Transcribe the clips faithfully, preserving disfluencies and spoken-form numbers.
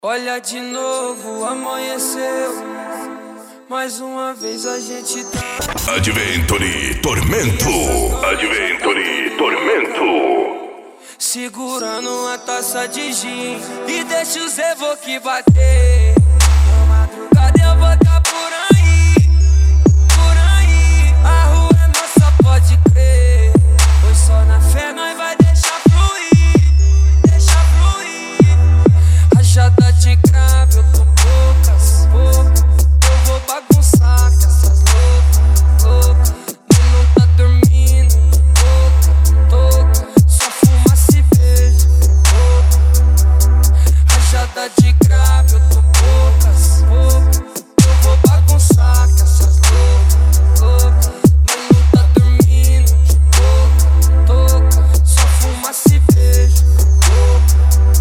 Olha de novo, amanheceu. Mais uma vez a gente tá. Adventure Tormento. Adventure Tormento. Segurando uma taça de gin e deixa os evoque bater. Na madrugada eu vou tá por aí, por aí. A rua é nossa, pode crer. Pois só na fé nós vai deixar fluir, deixar fluir. Rajada de grave, eu tô poucas, poucas. Eu vou bagunçar com essas loucas, loucas. Mas não tá dormindo, toca, toca. Só fumaça e beijo, louca. Rajada de grave, eu tô poucas, poucas. Eu vou bagunçar com essas loucas, loucas. Mas não tá dormindo, toca, toca. Só fumaça e beijo, louca.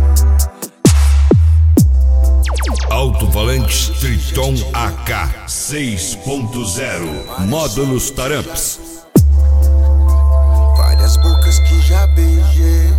Alto Valente Triton A K seis ponto zero. Módulos Taramps. Várias bocas que já beijei.